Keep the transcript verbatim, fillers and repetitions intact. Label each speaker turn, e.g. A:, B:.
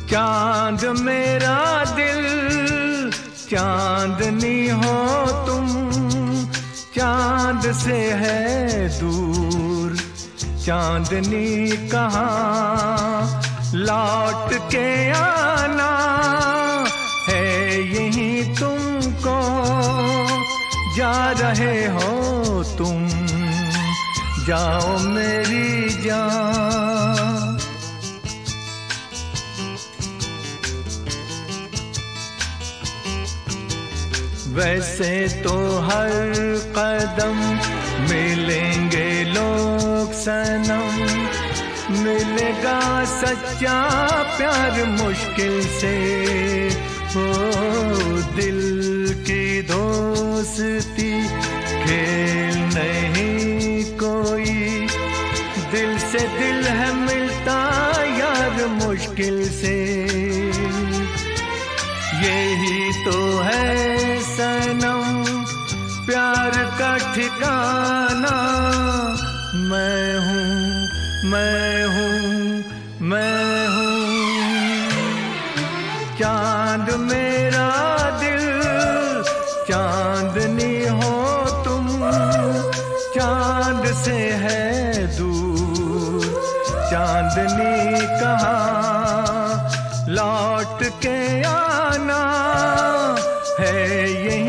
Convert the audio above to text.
A: चांद मेरा दिल चांदनी हो तुम, चांद से है दूर चांदनी कहाँ। लौट के आना है यहीं तुमको, जा रहे हो तुम, जाओ मेरी जान। वैसे तो हर कदम मिलेंगे लोग सनम, मिलेगा सच्चा प्यार मुश्किल से। हो दिल की दोस्ती खेल नहीं कोई, दिल से दिल है मिलता यार मुश्किल से। यही तो है सनम प्यार का ठिकाना, मैं हूँ मैं हूँ मैं हूँ। चांद मेरा दिल चांदनी हो तुम, चांद से है दूर चांदनी कहाँ। लौट के आना है ये